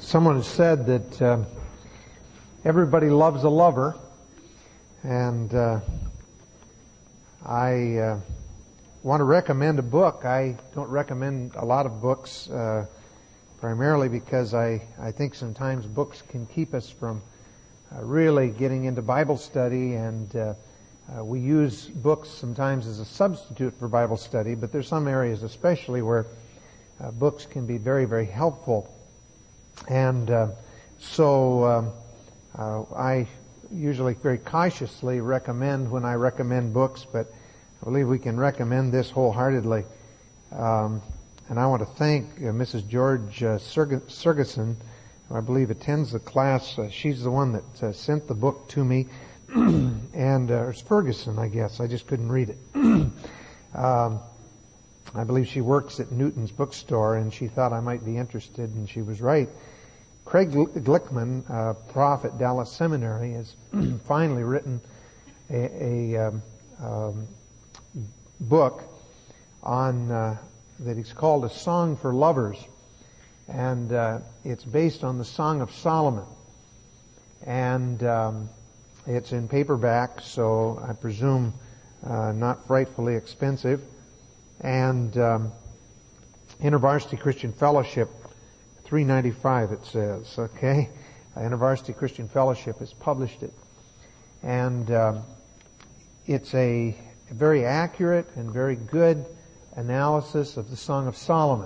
Someone has said that everybody loves a lover, and I want to recommend a book. I don't recommend a lot of books, primarily because I think sometimes books can keep us from really getting into Bible study, and we use books sometimes as a substitute for Bible study, but there's some areas especially where books can be very, very helpful. And so I usually very cautiously recommend when I recommend books, but I believe we can recommend this wholeheartedly. And I want to thank Mrs. George Sergeson, who I believe attends the class. She's the one that sent the book to me. And it's Ferguson, I guess. I just couldn't read it. I believe she works at Newton's bookstore, and she thought I might be interested, and she was right. Craig Glickman, a prof at Dallas Seminary, has finally written a book on that he's called A Song for Lovers, and it's based on the Song of Solomon, and it's in paperback, so I presume not frightfully expensive. And InterVarsity Christian Fellowship, $3.95 it says, okay? InterVarsity Christian Fellowship has published it. And it's a very accurate and very good analysis of the Song of Solomon.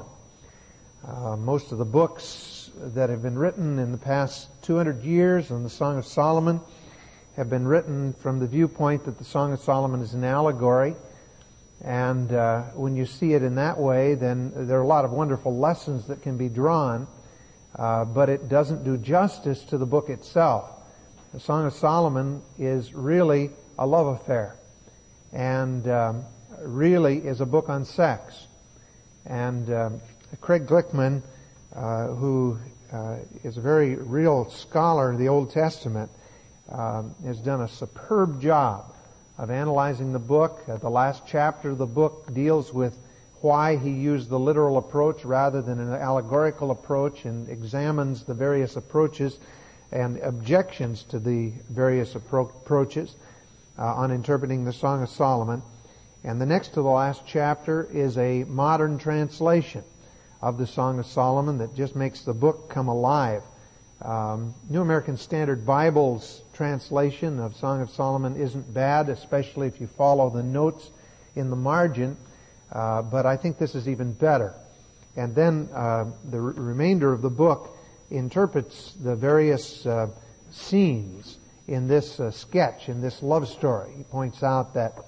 Most of the books that have been written in the past 200 years on the Song of Solomon have been written from the viewpoint that the Song of Solomon is an allegory. And when you see it in that way, then there are a lot of wonderful lessons that can be drawn, but it doesn't do justice to the book itself. The Song of Solomon is really a love affair, and really is a book on sex. And Craig Glickman, who is a very real scholar of the Old Testament, has done a superb job of analyzing the book. The last chapter of the book deals with why he used the literal approach rather than an allegorical approach, and examines the various approaches and objections to the various approaches on interpreting the Song of Solomon. And the next to the last chapter is a modern translation of the Song of Solomon that just makes the book come alive. New American Standard Bible's translation of Song of Solomon isn't bad, especially if you follow the notes in the margin, but I think this is even better. And then the remainder of the book interprets the various scenes in this sketch, in this love story. He points out that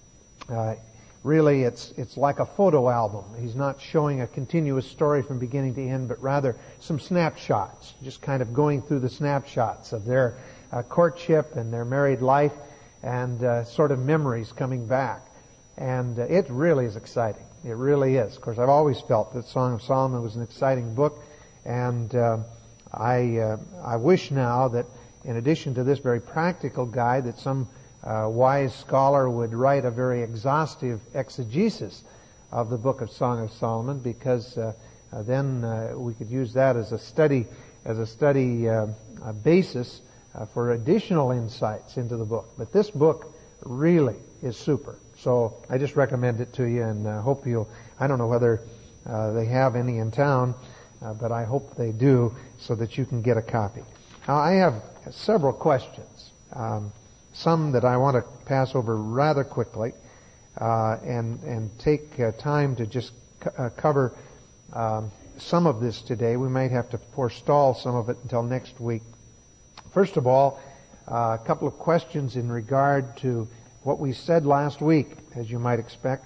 really it's like a photo album. He's not showing a continuous story from beginning to end, but rather some snapshots, just kind of going through the snapshots of their courtship and their married life, and sort of memories coming back. And it really is exciting. It really is. Of course, I've always felt that Song of Solomon was an exciting book, and I wish now that in addition to this very practical guide, that some wise scholar would write a very exhaustive exegesis of the book of Song of Solomon, because then we could use that as a study basis for additional insights into the book. But this book really is super. So I just recommend it to you, and hope you'll. I don't know whether they have any in town, but I hope they do, so that you can get a copy. Now, I have several questions. Some that I want to pass over rather quickly, and take time to just cover some of this today. We might have to forestall some of it until next week. First of all, a couple of questions in regard to what we said last week, as you might expect.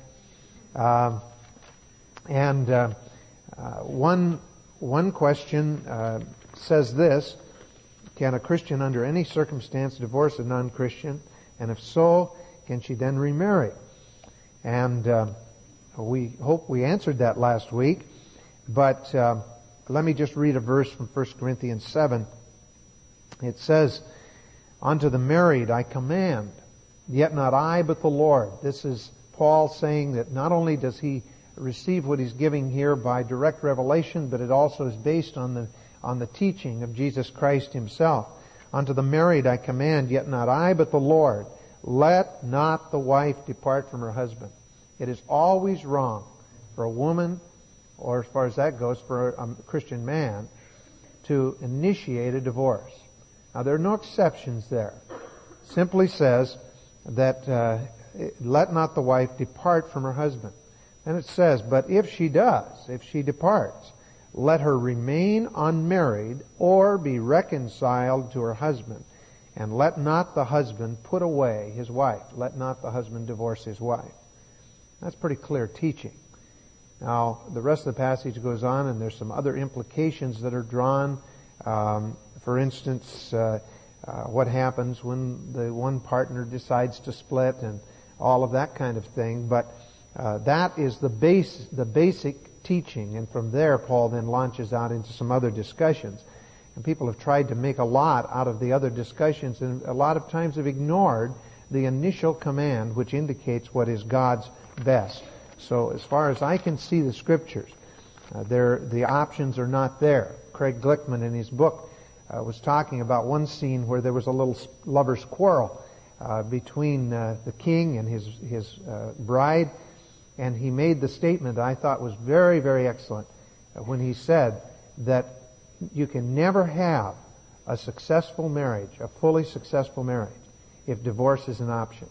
One question says this: can a Christian under any circumstance divorce a non-Christian? And if so, can she then remarry? And we hope we answered that last week. But let me just read a verse from 1 Corinthians 7. It says, "Unto the married I command, yet not I, but the Lord." This is Paul saying that not only does he receive what he's giving here by direct revelation, but it also is based on on the teaching of Jesus Christ Himself. Unto the married I command, yet not I, but the Lord. Let not the wife depart from her husband. It is always wrong for a woman, or as far as that goes, for a Christian man, to initiate a divorce. Now, there are no exceptions there. It simply says that let not the wife depart from her husband. And it says, but if she does, if she departs, let her remain unmarried or be reconciled to her husband. And let not the husband put away his wife. Let not the husband divorce his wife. That's pretty clear teaching. Now, the rest of the passage goes on, and there's some other implications that are drawn. For instance, what happens when the one partner decides to split and all of that kind of thing. But that is the basic teaching. And from there, Paul then launches out into some other discussions. And people have tried to make a lot out of the other discussions, and a lot of times have ignored the initial command, which indicates what is God's best. So as far as I can see the Scriptures, the options are not there. Craig Glickman in his book was talking about one scene where there was a little lover's quarrel between the king and his bride, and he made the statement that I thought was very, very excellent when he said that you can never have a successful marriage, a fully successful marriage, if divorce is an option.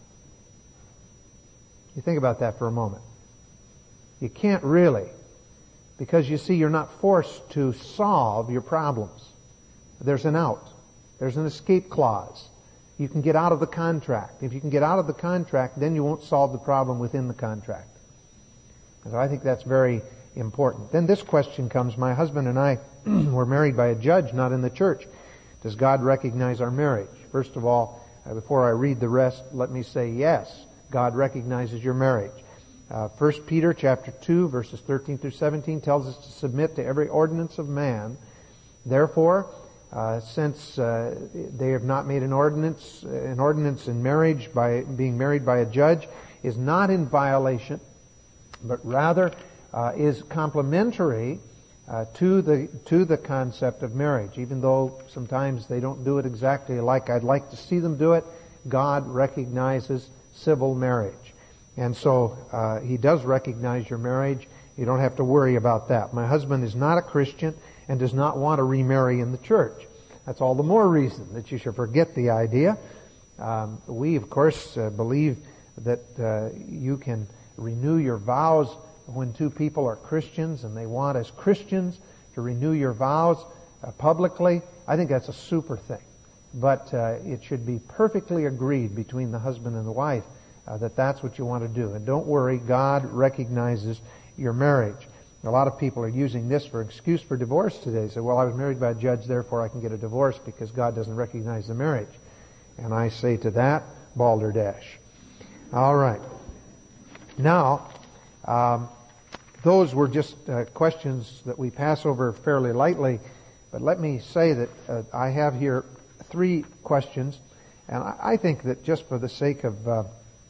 You think about that for a moment. You can't really, because you see, you're not forced to solve your problems. There's an out. There's an escape clause. You can get out of the contract. If you can get out of the contract, then you won't solve the problem within the contract. And so I think that's very important. Then this question comes, my husband and I were married by a judge, not in the church. Does God recognize our marriage? First of all, before I read the rest, let me say yes, God recognizes your marriage. 1 Peter chapter 2, verses 13 through 17 tells us to submit to every ordinance of man. Therefore, since they have not made an ordinance in marriage by being married by a judge is not in violation, but rather is complementary to the concept of marriage. Even though sometimes they don't do it exactly like I'd like to see them do it, God recognizes civil marriage. And so He does recognize your marriage. You don't have to worry about that. My husband is not a Christian and does not want to remarry in the church. That's all the more reason that you should forget the idea. We, of course, believe that you can renew your vows when two people are Christians and they want as Christians to renew your vows publicly. I think that's a super thing. But it should be perfectly agreed between the husband and the wife that that's what you want to do. And don't worry, God recognizes your marriage. A lot of people are using this for excuse for divorce today. They say, well, I was married by a judge, therefore I can get a divorce because God doesn't recognize the marriage. And I say to that, balderdash. All right. Now, those were just questions that we pass over fairly lightly. But let me say that I have here 3 questions. And I think that just for the sake of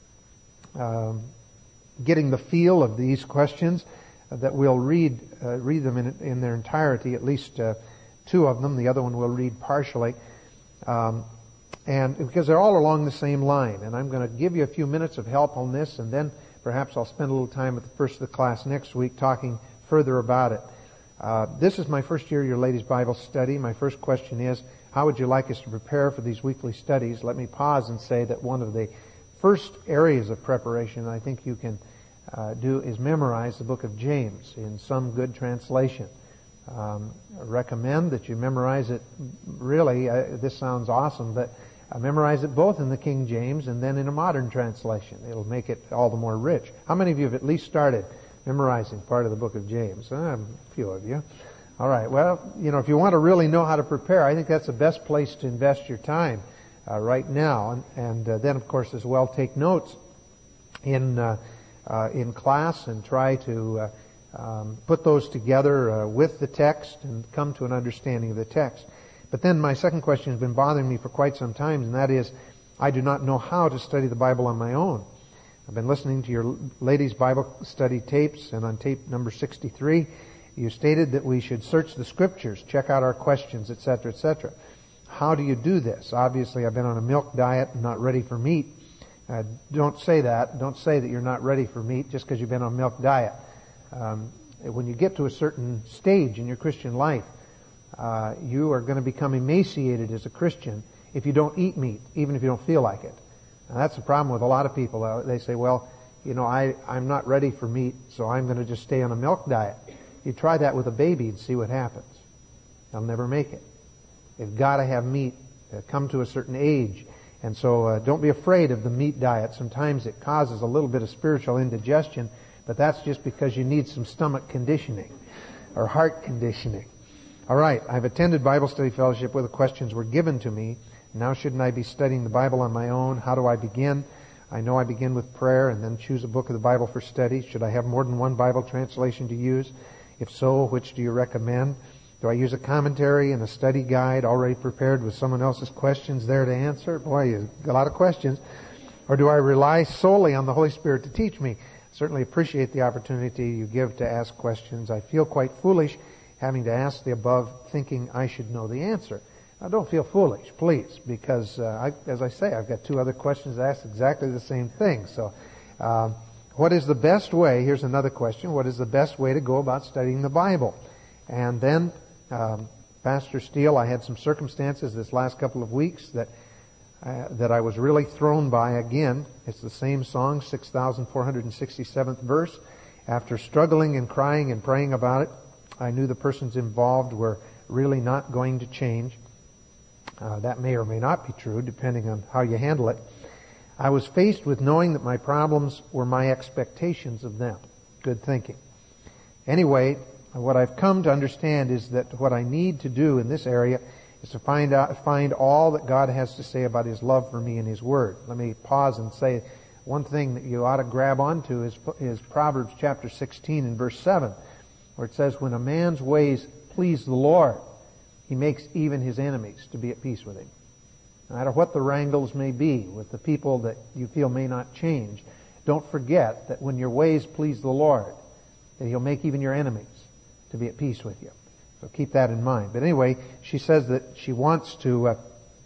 getting the feel of these questions, that we'll read them in their entirety, at least 2 of them. The other one we'll read partially. And because they're all along the same line. And I'm going to give you a few minutes of help on this, and then perhaps I'll spend a little time at the first of the class next week talking further about it. This is my first year of your ladies' Bible study. My first question is, how would you like us to prepare for these weekly studies? Let me pause and say that one of the first areas of preparation I think you can do is memorize the book of James in some good translation. I recommend that you memorize it. Really, this sounds awesome, but memorize it both in the King James and then in a modern translation. It'll make it all the more rich. How many of you have at least started memorizing part of the book of James? A few of you. All right. Well, if you want to really know how to prepare, I think that's the best place to invest your time right now. And then, of course, as well, take notes in class and try to put those together with the text and come to an understanding of the text. But then my second question has been bothering me for quite some time, and that is, I do not know how to study the Bible on my own. I've been listening to your ladies' Bible study tapes and on tape number 63, You stated that we should search the Scriptures, check out our questions, etc., etc. How do you do this? Obviously, I've been on a milk diet and not ready for meat. Don't say that. Don't say that you're not ready for meat just because you've been on a milk diet. When you get to a certain stage in your Christian life, you are going to become emaciated as a Christian if you don't eat meat, even if you don't feel like it. Now, that's the problem with a lot of people. They say, well, I'm not ready for meat, so I'm going to just stay on a milk diet. You try that with a baby and see what happens. They'll never make it. They've got to have meat, come to a certain age. And so don't be afraid of the meat diet. Sometimes it causes a little bit of spiritual indigestion, but that's just because you need some stomach conditioning or heart conditioning. All right, I've attended Bible study fellowship where the questions were given to me. Now shouldn't I be studying the Bible on my own? How do I begin? I know I begin with prayer and then choose a book of the Bible for study. Should I have more than one Bible translation to use? If so, which do you recommend? Do I use a commentary and a study guide already prepared with someone else's questions there to answer? Boy, you got a lot of questions. Or do I rely solely on the Holy Spirit to teach me? Certainly appreciate the opportunity you give to ask questions. I feel quite foolish having to ask the above, thinking I should know the answer. Now, don't feel foolish, please, because as I say, I've got two other questions that ask exactly the same thing. So, what is the best way? Here's another question. What is the best way to go about studying the Bible? And then, Pastor Steele, I had some circumstances this last couple of weeks that I was really thrown by again. It's the same song, 6,467th verse. After struggling and crying and praying about it, I knew the persons involved were really not going to change. That may or may not be true, depending on how you handle it. I was faced with knowing that my problems were my expectations of them. Good thinking. Anyway, what I've come to understand is that what I need to do in this area is to find all that God has to say about His love for me in His Word. Let me pause and say one thing that you ought to grab onto is Proverbs chapter 16 and verse 7, where it says, when a man's ways please the Lord, He makes even his enemies to be at peace with him. No matter what the wrangles may be with the people that you feel may not change, don't forget that when your ways please the Lord, that He'll make even your enemies to be at peace with you. So keep that in mind. But anyway, she says that she wants to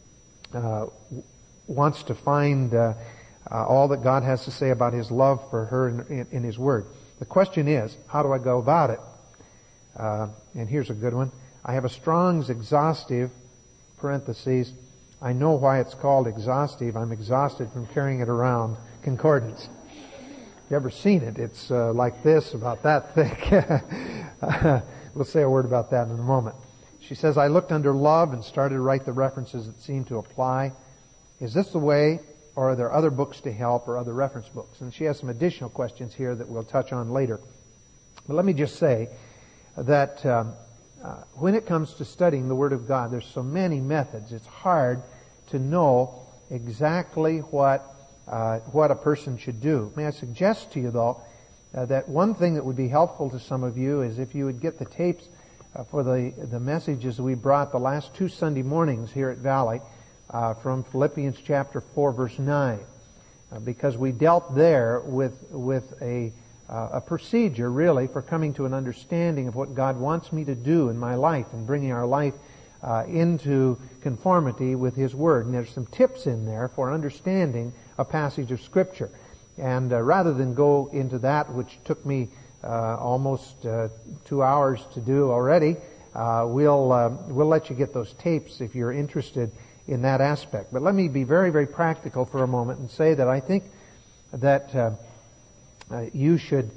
find all that God has to say about His love for her in His Word. The question is, how do I go about it? And here's a good one. I have a Strong's exhaustive, parentheses, I know why it's called exhaustive. I'm exhausted from carrying it around, concordance. You ever seen it? It's like this, about that thick. We'll say a word about that in a moment. She says, I looked under love and started to write the references that seem to apply. Is this the way, or are there other books to help or other reference books? And she has some additional questions here that we'll touch on later. But let me just say that when it comes to studying the Word of God, there's so many methods. It's hard to know exactly what a person should do. May I suggest to you, though, that one thing that would be helpful to some of you is if you would get the tapes for the messages we brought the last two Sunday mornings here at Valley from Philippians chapter 4, verse 9, because we dealt there with a procedure, really, for coming to an understanding of what God wants me to do in my life and bringing our life into conformity with His Word. And there's some tips in there for understanding a passage of Scripture. And rather than go into that, which took me almost 2 hours to do already, we'll let you get those tapes if you're interested in that aspect. But let me be very, very practical for a moment and say that I think that you should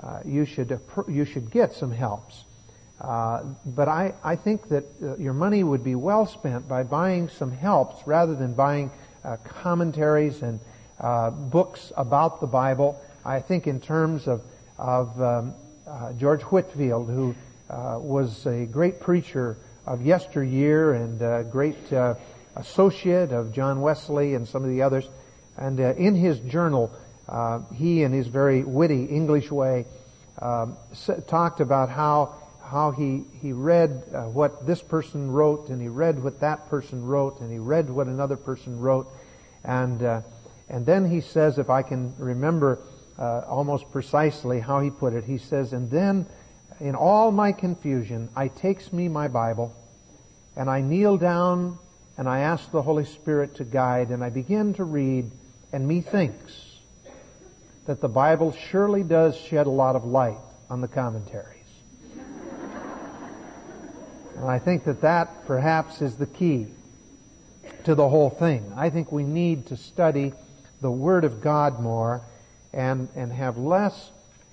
get some helps. But I think that your money would be well spent by buying some helps rather than buying commentaries and books about the Bible. I think in terms of George Whitefield, who was a great preacher of yesteryear and a great associate of John Wesley and some of the others. And in his journal, he, in his very witty English way, talked about how he read what this person wrote, and he read what that person wrote, and he read what another person wrote, and then he says, if I can remember almost precisely how he put it, he says, and then in all my confusion, I takes me my Bible, and I kneel down, and I ask the Holy Spirit to guide, and I begin to read, and methinks that the Bible surely does shed a lot of light on the commentaries. And I think that that perhaps is the key to the whole thing. I think we need to study the Word of God more and have less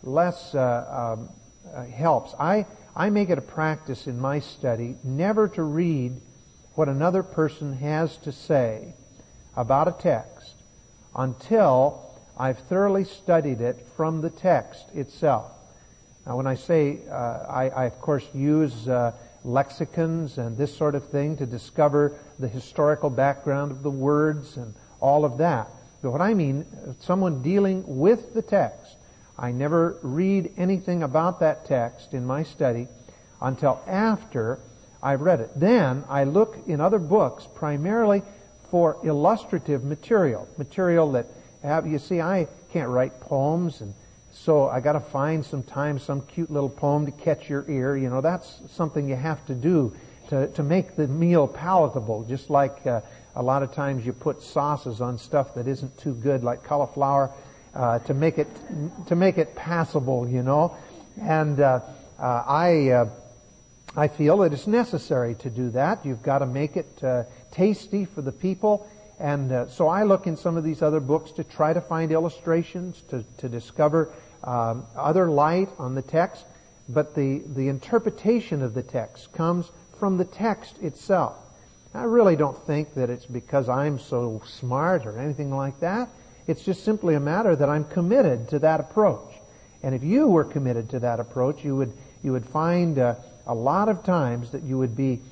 helps. I make it a practice in my study never to read what another person has to say about a text until I've thoroughly studied it from the text itself. Now, when I say, I of course use lexicons and this sort of thing to discover the historical background of the words and all of that. But what I mean, someone dealing with the text, I never read anything about that text in my study until after I've read it. Then I look in other books primarily for illustrative material that you see, I can't write poems, and so I got to find sometimes some cute little poem to catch your ear. You know, that's something you have to do to make the meal palatable. Just like a lot of times you put sauces on stuff that isn't too good, like cauliflower, to make it passable. You know, and I feel that it's necessary to do that. You've got to make it tasty for the people. And so I look in some of these other books to try to find illustrations, to discover other light on the text. But the interpretation of the text comes from the text itself. I really don't think that it's because I'm so smart or anything like that. It's just simply a matter that I'm committed to that approach. And if you were committed to that approach, you would find a lot of times that you would be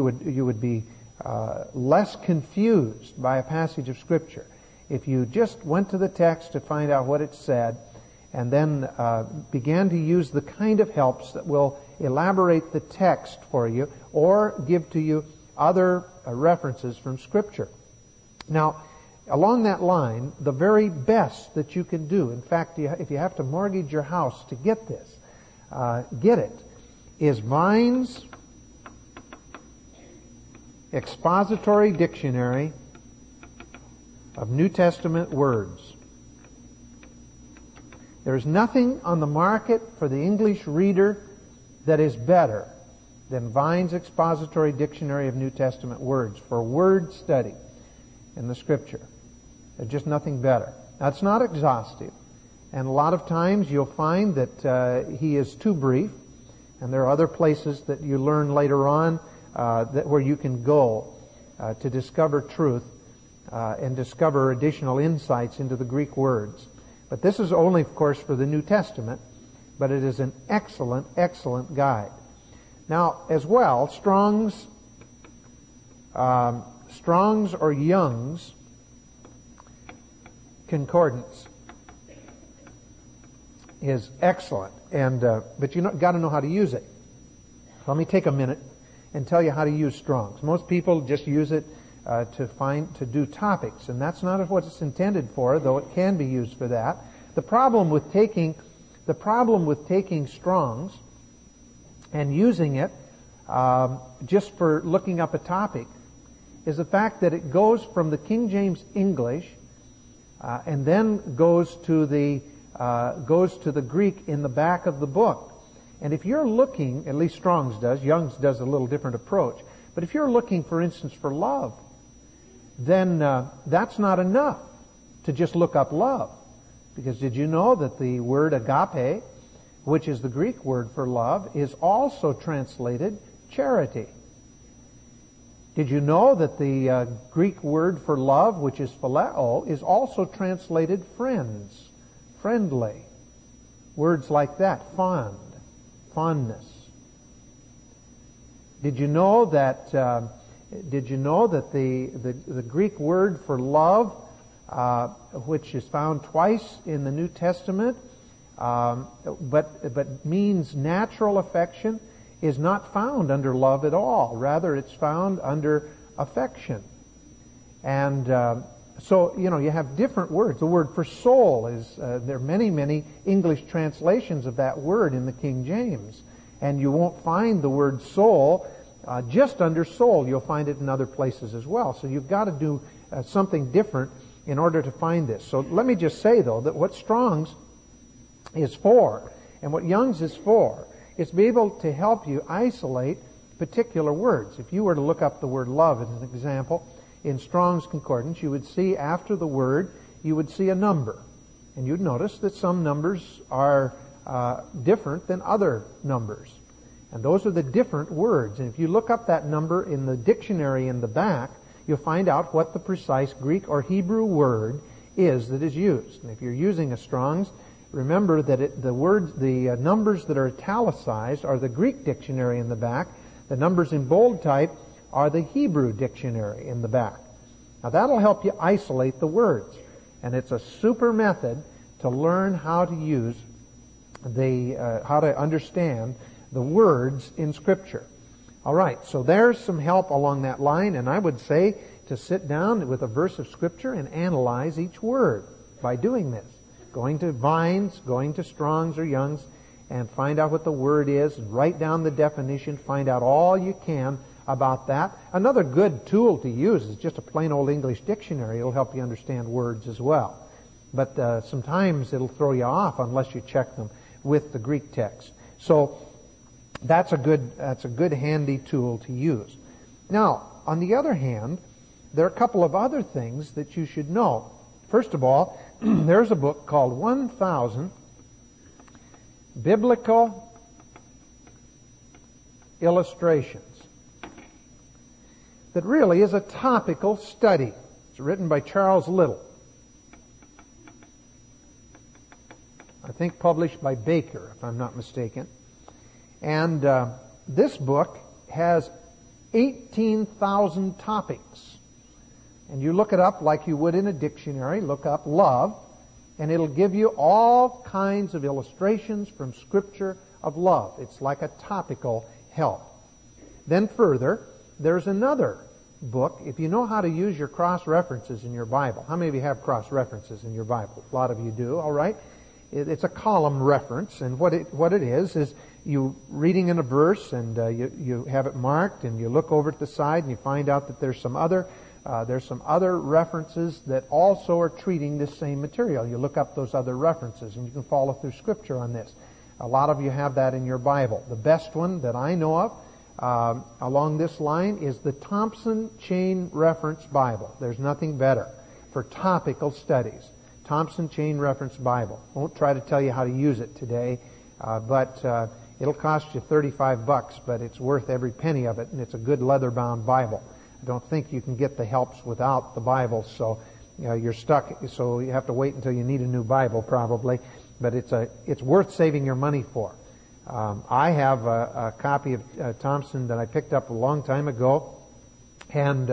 less confused by a passage of Scripture if you just went to the text to find out what it said and then began to use the kind of helps that will elaborate the text for you or give to you other references from Scripture. Now, along that line, the very best that you can do, in fact, if you have to mortgage your house to get this, get it, is Vine's Expository Dictionary of New Testament Words. There is nothing on the market for the English reader that is better than Vine's Expository Dictionary of New Testament Words for word study in the Scripture. There's just nothing better. Now, it's not exhaustive, and a lot of times you'll find that he is too brief, and there are other places that you learn later on where you can go to discover truth and discover additional insights into the Greek words. But this is only, of course, for the New Testament, but it is an excellent, excellent guide. Now, as well, Strong's or Young's Concordance is excellent, but you got to know how to use it. So let me take a minute and tell you how to use Strong's. Most people just use it to do topics, and that's not what it's intended for, though it can be used for that. The problem with taking Strong's and using it just for looking up a topic is the fact that it goes from the King James English and then goes to the Greek in the back of the book. And if you're looking, at least Strong's does, Young's does a little different approach, but if you're looking, for instance, for love, then that's not enough to just look up love. Because did you know that the word agape, which is the Greek word for love, is also translated charity? Did you know that the Greek word for love, which is phileo, is also translated friends, friendly? Words like that, fond, fondness. Did you know that the Greek word for love, which is found twice in the New Testament, but means natural affection, is not found under love at all. Rather, it's found under affection. And so, you have different words. The word for soul is, there are many, many English translations of that word in the King James. And you won't find the word soul just under soul. You'll find it in other places as well. So you've got to do something different in order to find this. So let me just say, though, that what Strong's is for, and what Young's is for, is to be able to help you isolate particular words. If you were to look up the word love as an example, in Strong's Concordance, you would see after the word, you would see a number. And you'd notice that some numbers are different than other numbers. And those are the different words. And if you look up that number in the dictionary in the back, you'll find out what the precise Greek or Hebrew word is that is used. And if you're using a Strong's, remember that the numbers that are italicized are the Greek dictionary in the back. The numbers in bold type are the Hebrew dictionary in the back. Now that'll help you isolate the words. And it's a super method to learn how to use how to understand the words in Scripture. All right, so there's some help along that line, and I would say to sit down with a verse of Scripture and analyze each word by doing this. Going to Vine's, going to Strong's or Young's, and find out what the word is, write down the definition, find out all you can about that. Another good tool to use is just a plain old English dictionary. It'll help you understand words as well. But sometimes it'll throw you off unless you check them with the Greek text. So that's a good handy tool to use. Now, on the other hand, there are a couple of other things that you should know. First of all, there's a book called 1000 Biblical Illustrations that really is a topical study. It's written by Charles Little. I think published by Baker, if I'm not mistaken. And this book has 18,000 topics. And you look it up like you would in a dictionary. Look up love, and it'll give you all kinds of illustrations from Scripture of love. It's like a topical help. Then further, there's another book. If you know how to use your cross-references in your Bible. How many of you have cross-references in your Bible? A lot of you do, all right? It's a column reference, and what it is you reading in a verse, and you have it marked, and you look over to the side, and you find out that there's some other references that also are treating this same material. You look up those other references, and you can follow through Scripture on this. A lot of you have that in your Bible. The best one that I know of along this line is the Thompson Chain Reference Bible. There's nothing better for topical studies. Thompson Chain Reference Bible. Won't try to tell you how to use it today, but it'll cost you $35, but it's worth every penny of it, and it's a good leather-bound Bible. I don't think you can get the helps without the Bible, so you're stuck. So you have to wait until you need a new Bible, probably. But it's worth saving your money for. I have a copy of Thompson that I picked up a long time ago, and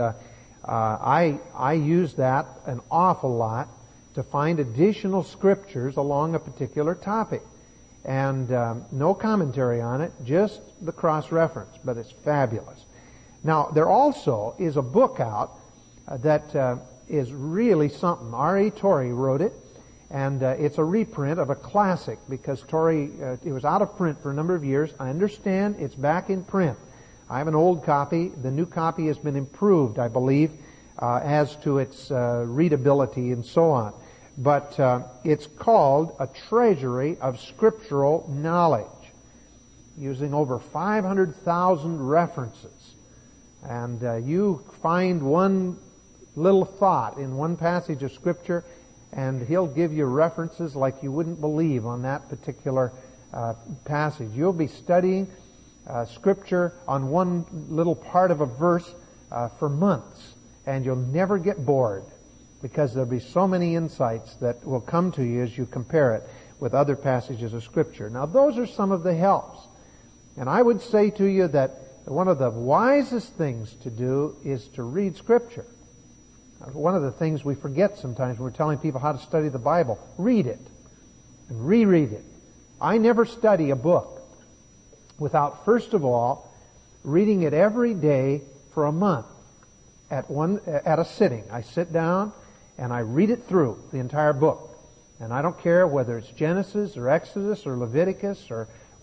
I use that an awful lot to find additional scriptures along a particular topic. And no commentary on it, just the cross-reference, but it's fabulous. Now, there also is a book out that is really something. R.A. Torrey wrote it, and it's a reprint of a classic because Torrey, it was out of print for a number of years. I understand it's back in print. I have an old copy. The new copy has been improved, I believe, as to its readability and so on. But it's called A Treasury of Scriptural Knowledge, using over 500,000 references. And you find one little thought in one passage of Scripture, and he'll give you references like you wouldn't believe on that particular passage. You'll be studying Scripture on one little part of a verse for months, and you'll never get bored, because there'll be so many insights that will come to you as you compare it with other passages of Scripture. Now, those are some of the helps. And I would say to you that one of the wisest things to do is to read Scripture. One of the things we forget sometimes when we're telling people how to study the Bible, read it and reread it. I never study a book without, first of all, reading it every day for a month at a sitting. I sit down and I read it through, the entire book. And I don't care whether it's Genesis or Exodus or Leviticus or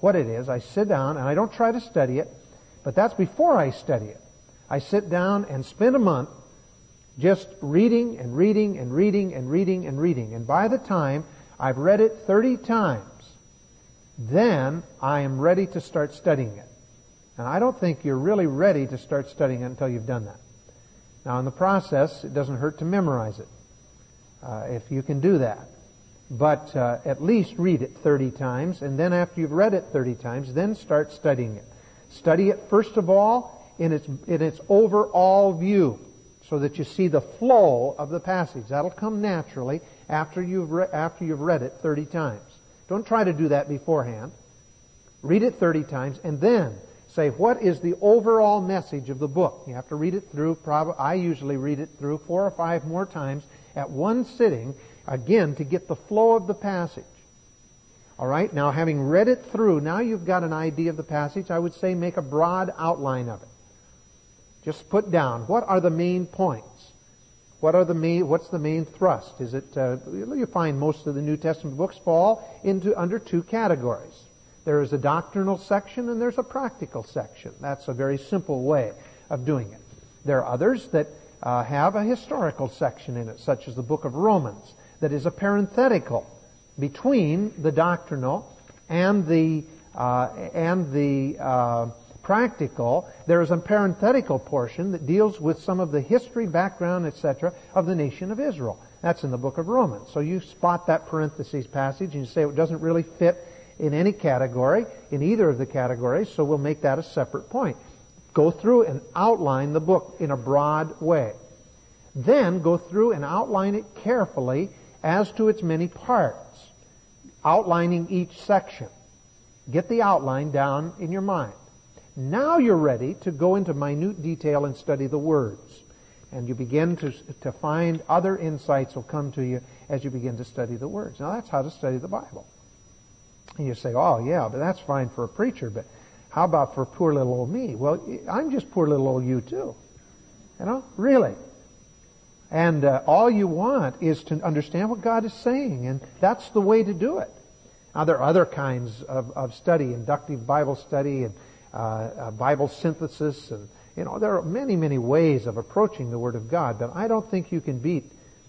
what it is. I sit down and I don't try to study it, but that's before I study it. I sit down and spend a month just reading and reading and reading and reading and reading. And by the time I've read it 30 times, then I am ready to start studying it. And I don't think you're really ready to start studying it until you've done that. Now in the process, it doesn't hurt to memorize it, if you can do that. But at least read it 30 times, and then after you've read it 30 times, then start studying it. Study it first of all in its overall view, so that you see the flow of the passage. That'll come naturally after you've read it 30 times. Don't try to do that beforehand. Read it 30 times, and then say, what is the overall message of the book? You have to read it through. I usually read it through 4 or 5 more times at one sitting, again, to get the flow of the passage. All right, now having read it through, now you've got an idea of the passage. I would say make a broad outline of it. Just put down, what are the main points? What's the main thrust? Is it, you find most of the New Testament books fall under 2 categories. There is a doctrinal section and there's a practical section. That's a very simple way of doing it. There are others that have a historical section in it, such as the book of Romans, that is a parenthetical between the doctrinal and the practical. There is a parenthetical portion that deals with some of the history, background, etc. of the nation of Israel. That's in the book of Romans. So you spot that parentheses passage and you say it doesn't really fit in any category, in either of the categories, so we'll make that a separate point. Go through and outline the book in a broad way. Then go through and outline it carefully as to its many parts, outlining each section. Get the outline down in your mind. Now you're ready to go into minute detail and study the words. And you begin to find other insights will come to you as you begin to study the words. Now that's how to study the Bible. And you say, oh yeah, but that's fine for a preacher, but how about for poor little old me? Well, I'm just poor little old you too. You know, really. And all you want is to understand what God is saying, and that's the way to do it. Now there are other kinds of study, inductive Bible study and Bible synthesis, and there are many, many ways of approaching the Word of God, but I don't think you can beat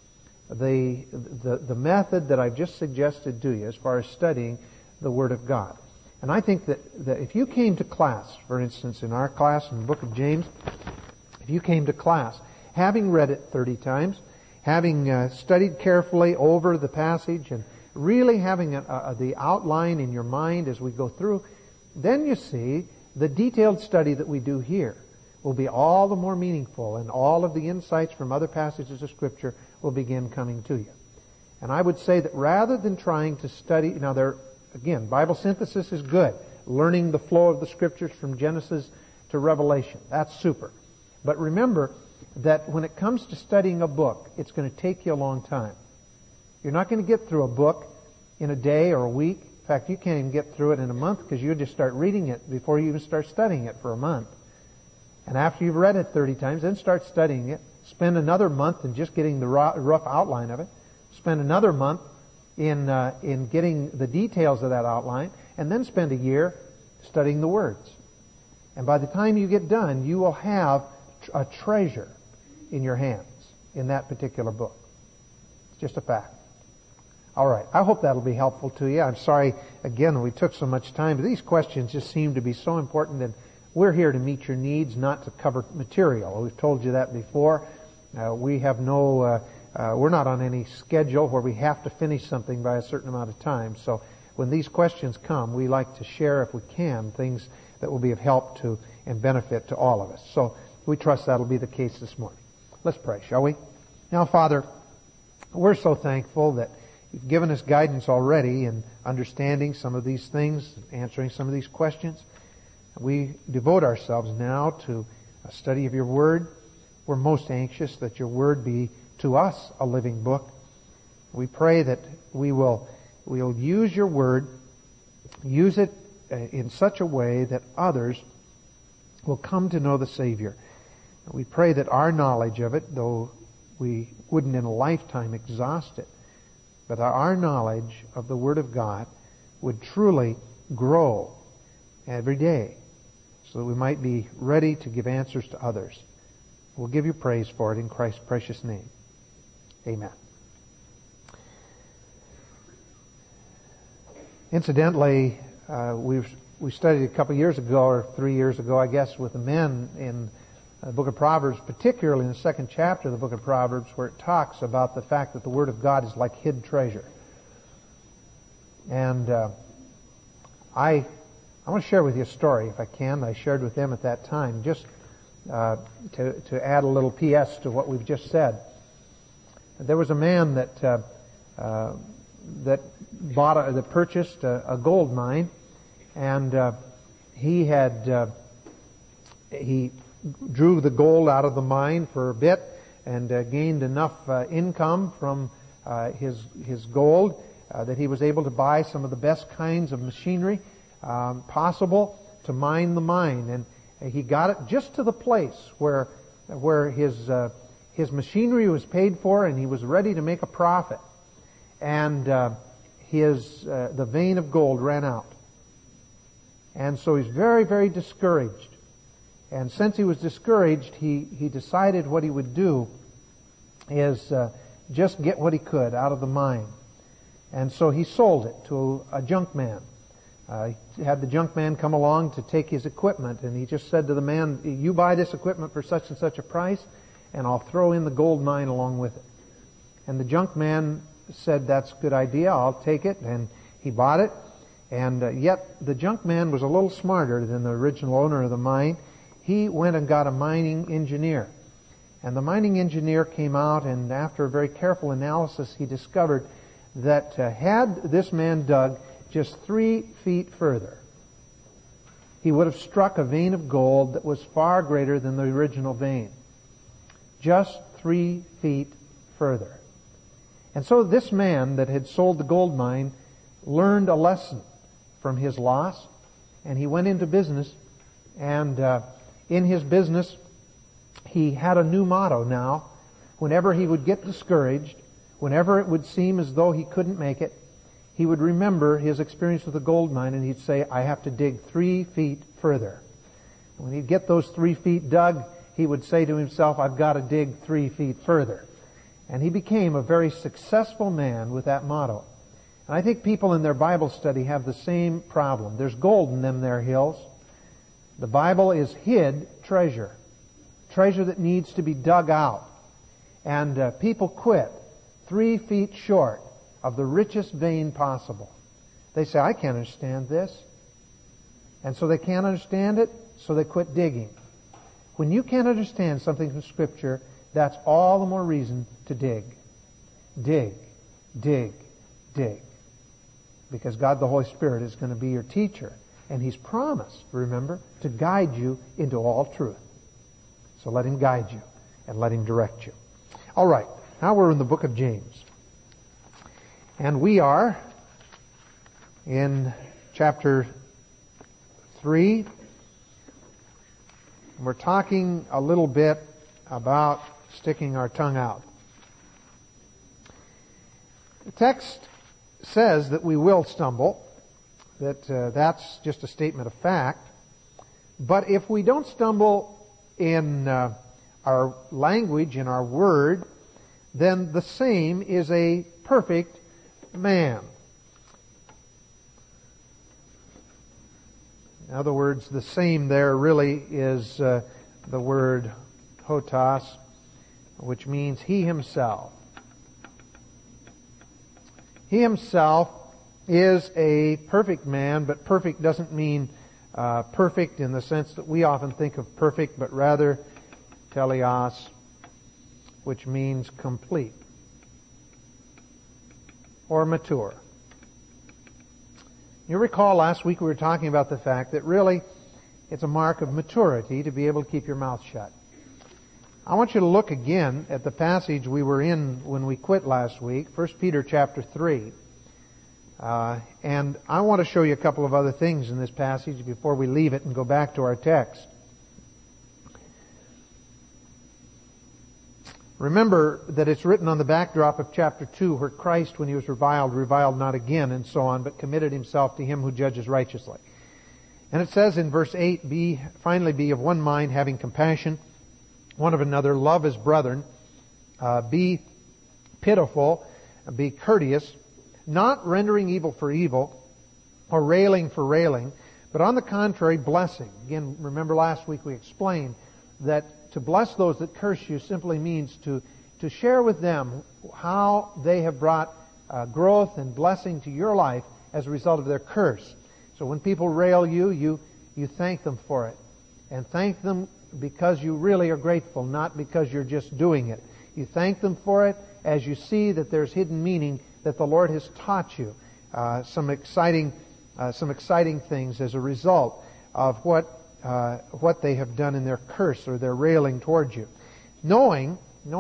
the method that I've just suggested to you as far as studying the Word of God. And I think that if you came to class, for instance, in our class in the book of James, if you came to class having read it 30 times, having studied carefully over the passage, and really having the outline in your mind as we go through, then you see the detailed study that we do here will be all the more meaningful, and all of the insights from other passages of Scripture will begin coming to you. And I would say that rather than trying to study, again, Bible synthesis is good. Learning the flow of the Scriptures from Genesis to Revelation. That's super. But remember that when it comes to studying a book, it's going to take you a long time. You're not going to get through a book in a day or a week. In fact, you can't even get through it in a month because you'll just start reading it before you even start studying it for a month. And after you've read it 30 times, then start studying it. Spend another month in just getting the rough outline of it. Spend another month in getting the details of that outline, and then spend a year studying the words. And by the time you get done, you will have a treasure in your hands in that particular book. It's just a fact. All right. I hope that'll be helpful to you. I'm sorry, again, we took so much time, but these questions just seem to be so important, and we're here to meet your needs, not to cover material. We've told you that before. We have we're not on any schedule where we have to finish something by a certain amount of time. So when these questions come, we like to share, if we can, things that will be of help to and benefit to all of us. So we trust that'll be the case this morning. Let's pray, shall we? Now, Father, we're so thankful that you've given us guidance already in understanding some of these things, answering some of these questions. We devote ourselves now to a study of your Word. We're most anxious that your Word be to us a living book. We pray that we'll use your Word, use it in such a way that others will come to know the Savior. We pray that our knowledge of it, though we wouldn't in a lifetime exhaust it, but our knowledge of the Word of God would truly grow every day, so that we might be ready to give answers to others. We'll give you praise for it in Christ's precious name. Amen. Incidentally, we studied a couple years ago, or 3 years ago, I guess, with the men in the book of Proverbs, particularly in the second chapter of the book of Proverbs, where it talks about the fact that the Word of God is like hid treasure. And I want to share with you a story, if I can. I shared with them at that time, just to add a little P.S. to what we've just said. There was a man that purchased a gold mine, and he drew the gold out of the mine for a bit and gained enough income from his gold that he was able to buy some of the best kinds of machinery possible to mine the mine. And he got it just to the place where his machinery was paid for and he was ready to make a profit. And the vein of gold ran out. And so he's very, very discouraged. And since he was discouraged, he decided what he would do is just get what he could out of the mine. And so he sold it to a junk man. He had the junk man come along to take his equipment, and he just said to the man, "You buy this equipment for such and such a price, and I'll throw in the gold mine along with it." And the junk man said, "That's a good idea, I'll take it," and he bought it. And yet the junk man was a little smarter than the original owner of the mine. He went and got a mining engineer. And the mining engineer came out, and after a very careful analysis, he discovered that had this man dug just 3 feet further, he would have struck a vein of gold that was far greater than the original vein. Just 3 feet further. And so this man that had sold the gold mine learned a lesson from his loss, and he went into business, and in his business he had a new motto now. Whenever he would get discouraged, whenever it would seem as though he couldn't make it, he would remember his experience with the gold mine, and he'd say, "I have to dig 3 feet further." And when he'd get those 3 feet dug, he would say to himself, "I've got to dig 3 feet further." And he became a very successful man with that motto. And I think people in their Bible study have the same problem. There's gold in them there hills. The Bible is hid treasure. Treasure that needs to be dug out. And people quit 3 feet short of the richest vein possible. They say, "I can't understand this." And so they can't understand it, so they quit digging. When you can't understand something from Scripture, that's all the more reason to dig. Dig, dig, dig. Because God the Holy Spirit is going to be your teacher. And He's promised, remember, to guide you into all truth. So let Him guide you and let Him direct you. All right, now we're in the book of James. And we are in chapter 3. We're talking a little bit about sticking our tongue out. The text says that we will stumble, that's just a statement of fact. But if we don't stumble in our language, in our word, then the same is a perfect man. In other words, the same there really is the word hotas, which means he himself. He himself is a perfect man, but perfect doesn't mean perfect in the sense that we often think of perfect, but rather teleos, which means complete or mature. You recall last week we were talking about the fact that really it's a mark of maturity to be able to keep your mouth shut. I want you to look again at the passage we were in when we quit last week, 1 Peter chapter 3. And I want to show you a couple of other things in this passage before we leave it and go back to our text. Remember that it's written on the backdrop of chapter 2 where Christ, when He was reviled not again and so on, but committed Himself to Him who judges righteously. And it says in verse 8, finally be of one mind, having compassion one of another, love as brethren, be pitiful, be courteous, not rendering evil for evil, or railing for railing, but on the contrary, blessing. Again, remember last week we explained that to bless those that curse you simply means to share with them how they have brought growth and blessing to your life as a result of their curse. So when people rail you, you thank them for it. And thank them because you really are grateful, not because you're just doing it. You thank them for it as you see that there's hidden meaning that the Lord has taught you. Some exciting things as a result of what they have done in their curse or their railing towards you. Knowing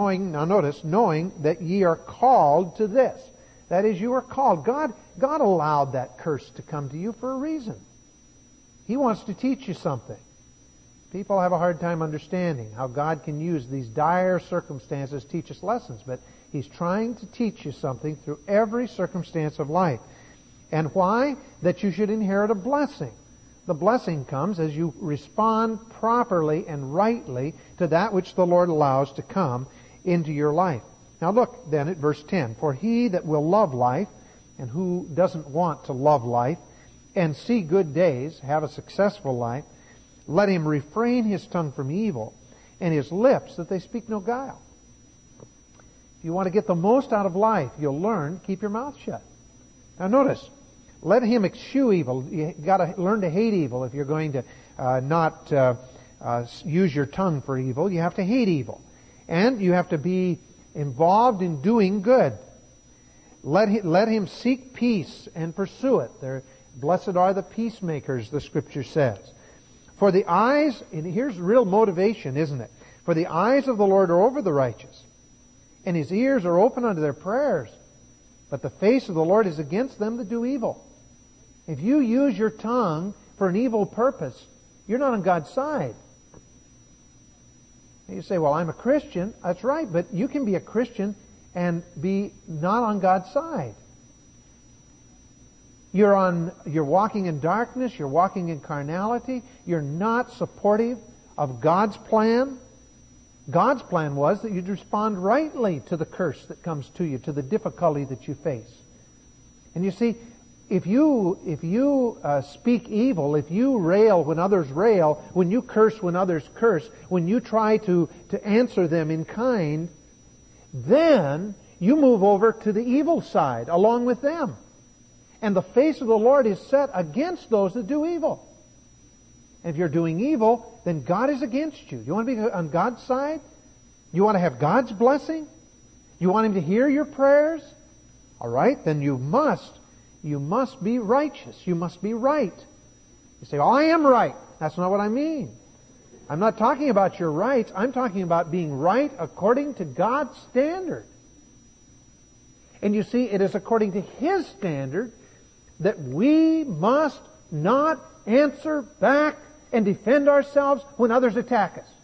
that ye are called to this. That is, you are called. God allowed that curse to come to you for a reason. He wants to teach you something. People have a hard time understanding how God can use these dire circumstances to teach us lessons, but He's trying to teach you something through every circumstance of life. And why? That you should inherit a blessing. The blessing comes as you respond properly and rightly to that which the Lord allows to come into your life. Now look then at verse 10. For he that will love life, and who doesn't want to love life, and see good days, have a successful life, let him refrain his tongue from evil, and his lips that they speak no guile. If you want to get the most out of life, you'll learn, keep your mouth shut. Now notice, let him eschew evil. You've got to learn to hate evil if you're going to not use your tongue for evil. You have to hate evil. And you have to be involved in doing good. Let him seek peace and pursue it. Blessed are the peacemakers, the Scripture says. For the eyes, and here's real motivation, isn't it? For the eyes of the Lord are over the righteous, and His ears are open unto their prayers. But the face of the Lord is against them that do evil. If you use your tongue for an evil purpose, you're not on God's side. And you say, well, I'm a Christian. That's right, but you can be a Christian and be not on God's side. You're walking in darkness, you're walking in carnality, you're not supportive of God's plan. God's plan was that you'd respond rightly to the curse that comes to you, to the difficulty that you face. And you see, if you speak evil, if you rail when others rail, when you curse when others curse, when you try to answer them in kind, then you move over to the evil side along with them. And the face of the Lord is set against those that do evil. And if you're doing evil, then God is against you. You want to be on God's side? You want to have God's blessing? You want Him to hear your prayers? All right, then you must be righteous. You must be right. You say, oh, I am right. That's not what I mean. I'm not talking about your rights. I'm talking about being right according to God's standard. And you see, it is according to His standard that we must not answer back and defend ourselves when others attack us.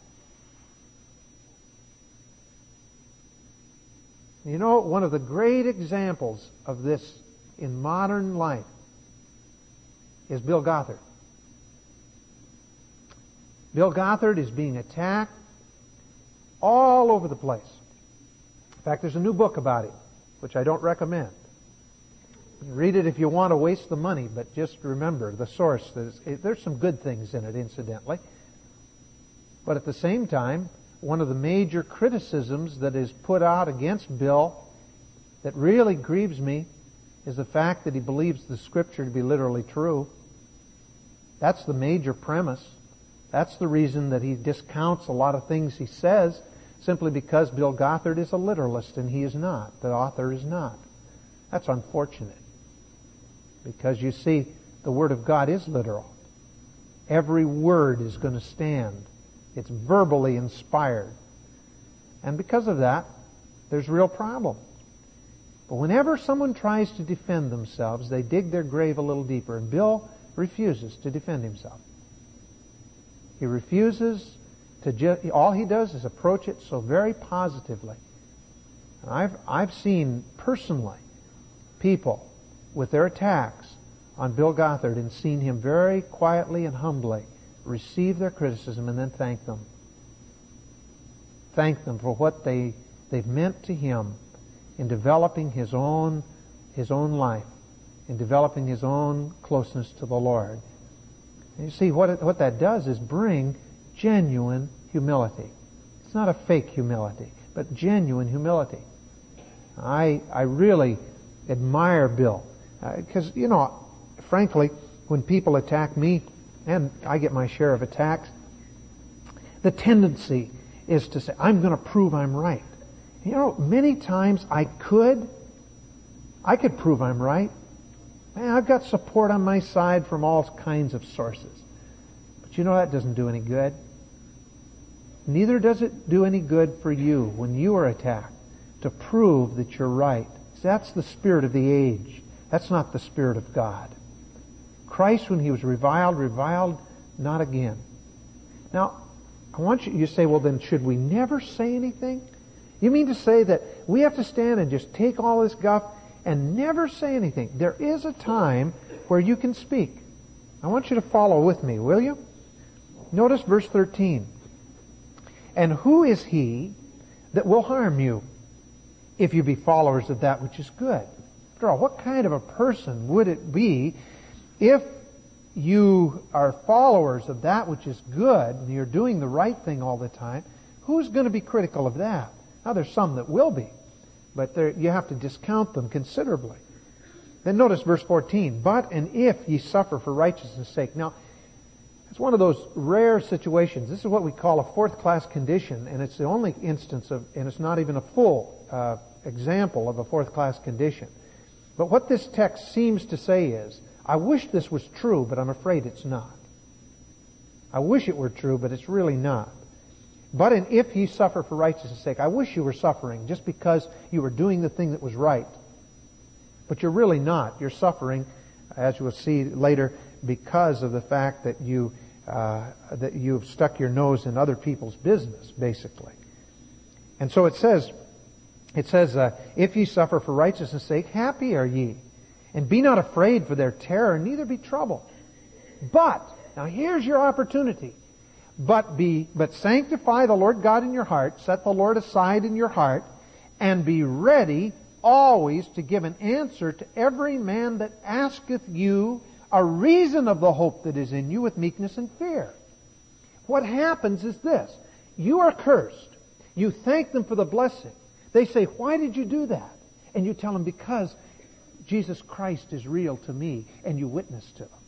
You know, one of the great examples of this in modern life is Bill Gothard. Bill Gothard is being attacked all over the place. In fact, there's a new book about him, which I don't recommend. Read it if you want to waste the money, but just remember the source. There's some good things in it, incidentally. But at the same time, one of the major criticisms that is put out against Bill that really grieves me is the fact that he believes the Scripture to be literally true. That's the major premise. That's the reason that he discounts a lot of things he says, simply because Bill Gothard is a literalist and he is not. The author is not. That's unfortunate. Because you see, the Word of God is literal. Every word is going to stand. It's verbally inspired. And because of that, there's real problems. But whenever someone tries to defend themselves, they dig their grave a little deeper. And Bill refuses to defend himself. He refuses to all he does is approach it so very positively. And I've seen personally people with their attacks on Bill Gothard and seen him very quietly and humbly receive their criticism and then thank them. Thank them for what they've meant to him in developing his own life, in developing his own closeness to the Lord. And you see, what that does is bring genuine humility. It's not a fake humility, but genuine humility. I really admire Bill because, frankly, when people attack me, and I get my share of attacks, the tendency is to say, I'm going to prove I'm right. Many times I could prove I'm right. Man, I've got support on my side from all kinds of sources. But that doesn't do any good. Neither does it do any good for you when you are attacked to prove that you're right. That's the spirit of the age. That's not the Spirit of God. Christ, when he was reviled not again. Now, I want you say, well then should we never say anything? You mean to say that we have to stand and just take all this guff and never say anything? There is a time where you can speak. I want you to follow with me, will you? Notice verse 13. And who is he that will harm you if you be followers of that which is good? After all, what kind of a person would it be if you are followers of that which is good and you're doing the right thing all the time? Who's going to be critical of that? Now, there's some that will be, but you have to discount them considerably. Then notice verse 14. But and if ye suffer for righteousness' sake. Now, it's one of those rare situations. This is what we call a fourth-class condition, and it's the only instance of, and it's not even a full example of a fourth-class condition. But what this text seems to say is, I wish this was true, but I'm afraid it's not. I wish it were true, but it's really not. But and if ye suffer for righteousness' sake, I wish you were suffering just because you were doing the thing that was right. But you're really not. You're suffering, as we'll see later, because of the fact that you've stuck your nose in other people's business, basically. And so it says, if ye suffer for righteousness' sake, happy are ye. And be not afraid for their terror, neither be troubled. But, now here's your opportunity. But sanctify the Lord God in your heart, set the Lord aside in your heart, and be ready always to give an answer to every man that asketh you a reason of the hope that is in you with meekness and fear. What happens is this. You are cursed. You thank them for the blessing. They say, why did you do that? And you tell them, because Jesus Christ is real to me, and you witness to them.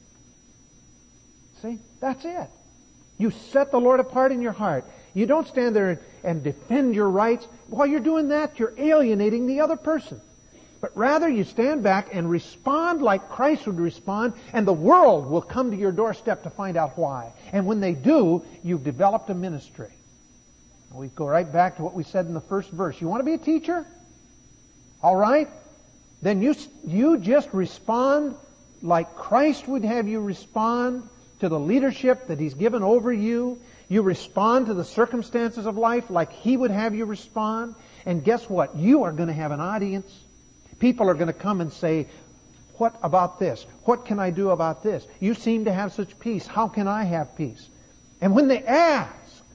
See? That's it. You set the Lord apart in your heart. You don't stand there and defend your rights. While you're doing that, you're alienating the other person. But rather, you stand back and respond like Christ would respond, and the world will come to your doorstep to find out why. And when they do, you've developed a ministry. We go right back to what we said in the first verse. You want to be a teacher? All right? Then you just respond like Christ would have you respond to the leadership that He's given over you. You respond to the circumstances of life like He would have you respond. And guess what? You are going to have an audience. People are going to come and say, what about this? What can I do about this? You seem to have such peace. How can I have peace? And when they ask,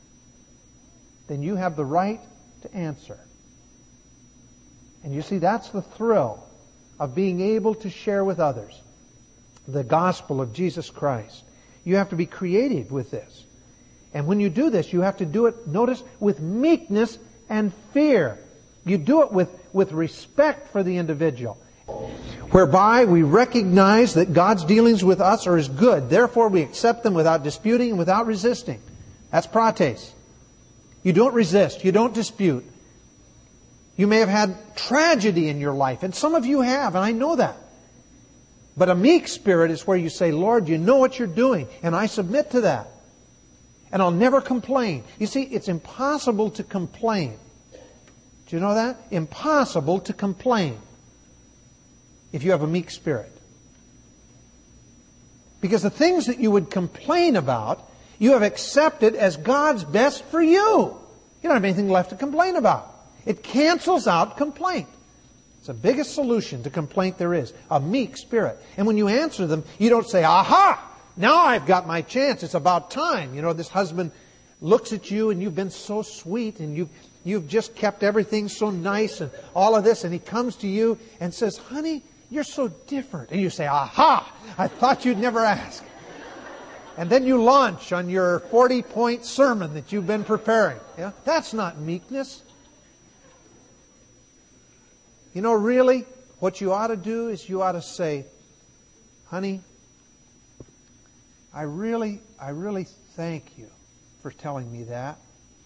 then you have the right to answer. And you see, that's the thrill of being able to share with others the gospel of Jesus Christ. You have to be creative with this. And when you do this, you have to do it, notice, with meekness and fear. You do it with respect for the individual, whereby we recognize that God's dealings with us are as good. Therefore, we accept them without disputing and without resisting. That's prates. You don't resist. You don't dispute. You may have had tragedy in your life, and some of you have, and I know that. But a meek spirit is where you say, Lord, you know what you're doing, and I submit to that. And I'll never complain. You see, it's impossible to complain. Do you know that? Impossible to complain if you have a meek spirit. Because the things that you would complain about, you have accepted as God's best for you. You don't have anything left to complain about. It cancels out complaint. It's the biggest solution to complaint there is. A meek spirit. And when you answer them, you don't say, aha! Now I've got my chance. It's about time. You know, this husband looks at you and you've been so sweet and you've just kept everything so nice and all of this. And he comes to you and says, honey, you're so different. And you say, aha! I thought you'd never ask. And then you launch on your 40-point sermon that you've been preparing. Yeah? That's not meekness. You know, really, what you ought to do is you ought to say, honey, I really thank you for telling me that.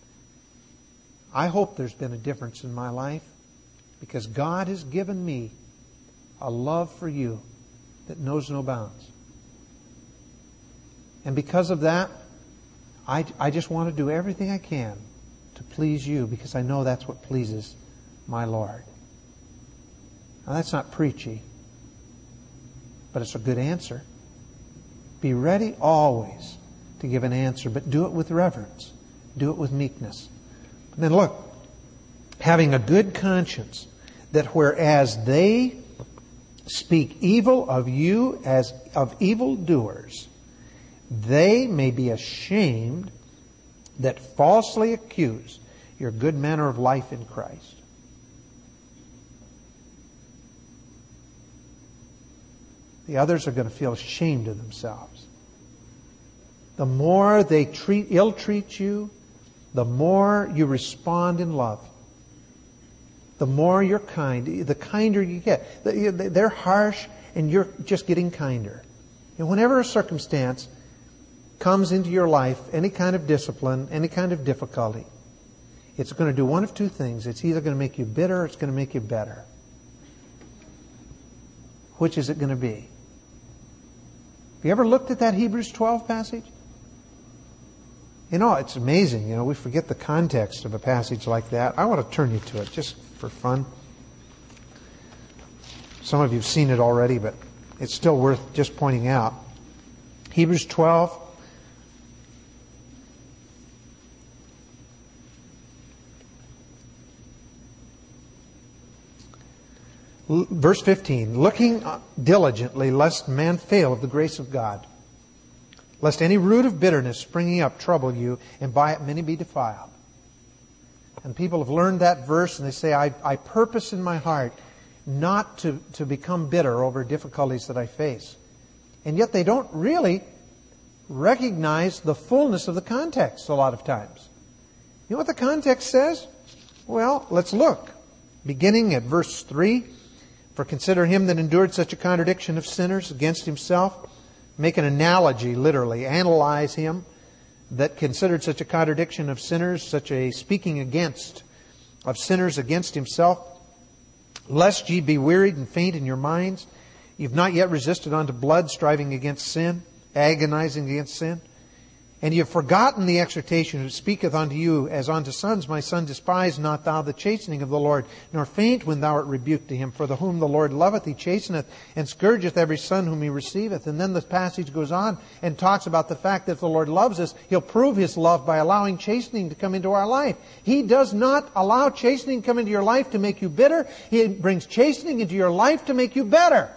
I hope there's been a difference in my life because God has given me a love for you that knows no bounds. And because of that, I just want to do everything I can to please you because I know that's what pleases my Lord. Now that's not preachy, but it's a good answer. Be ready always to give an answer, but do it with reverence. Do it with meekness. And then look, having a good conscience, that whereas they speak evil of you as of evildoers, they may be ashamed that falsely accuse your good manner of life in Christ. The others are going to feel ashamed of themselves. The more they ill-treat you, the more you respond in love. The more you're kind, the kinder you get. They're harsh and you're just getting kinder. And whenever a circumstance comes into your life, any kind of discipline, any kind of difficulty, it's going to do one of two things. It's either going to make you bitter or it's going to make you better. Which is it going to be? Have you ever looked at that Hebrews 12 passage? You know, it's amazing. You know, we forget the context of a passage like that. I want to turn you to it just for fun. Some of you have seen it already, but it's still worth just pointing out. Hebrews 12. Verse 15, looking diligently lest man fail of the grace of God, lest any root of bitterness springing up trouble you, and by it many be defiled. And people have learned that verse and they say, I purpose in my heart not to become bitter over difficulties that I face. And yet they don't really recognize the fullness of the context a lot of times. You know what the context says? Well, let's look. Beginning at verse 3. For consider him that endured such a contradiction of sinners against himself. Make an analogy, literally. Analyze him that considered such a contradiction of sinners, such a speaking against of sinners against himself. Lest ye be wearied and faint in your minds. You've not yet resisted unto blood, striving against sin, agonizing against sin. And ye have forgotten the exhortation which speaketh unto you as unto sons. My son, despise not thou the chastening of the Lord, nor faint when thou art rebuked to him. For the whom the Lord loveth, he chasteneth, and scourgeth every son whom he receiveth. And then the passage goes on and talks about the fact that if the Lord loves us, he'll prove his love by allowing chastening to come into our life. He does not allow chastening to come into your life to make you bitter. He brings chastening into your life to make you better.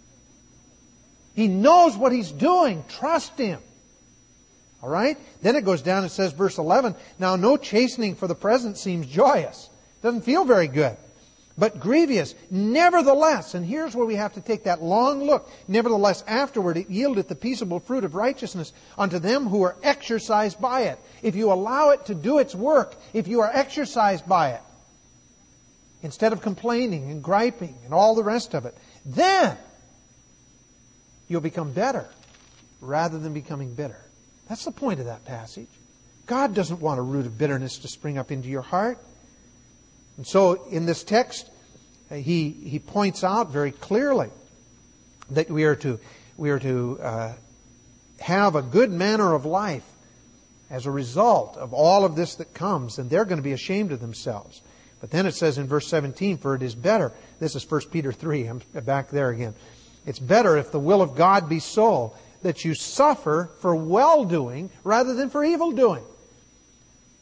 He knows what he's doing. Trust him. All right? Then it goes down and says, verse 11, now no chastening for the present seems joyous. Doesn't feel very good. But grievous. Nevertheless, and here's where we have to take that long look. Nevertheless, afterward it yieldeth the peaceable fruit of righteousness unto them who are exercised by it. If you allow it to do its work, if you are exercised by it, instead of complaining and griping and all the rest of it, then you'll become better rather than becoming bitter. That's the point of that passage. God doesn't want a root of bitterness to spring up into your heart. And so in this text, he points out very clearly that we are to have a good manner of life as a result of all of this that comes, and they're going to be ashamed of themselves. But then it says in verse 17, for it is better, this is 1 Peter 3, I'm back there again. It's better if the will of God be so, that you suffer for well-doing rather than for evil-doing.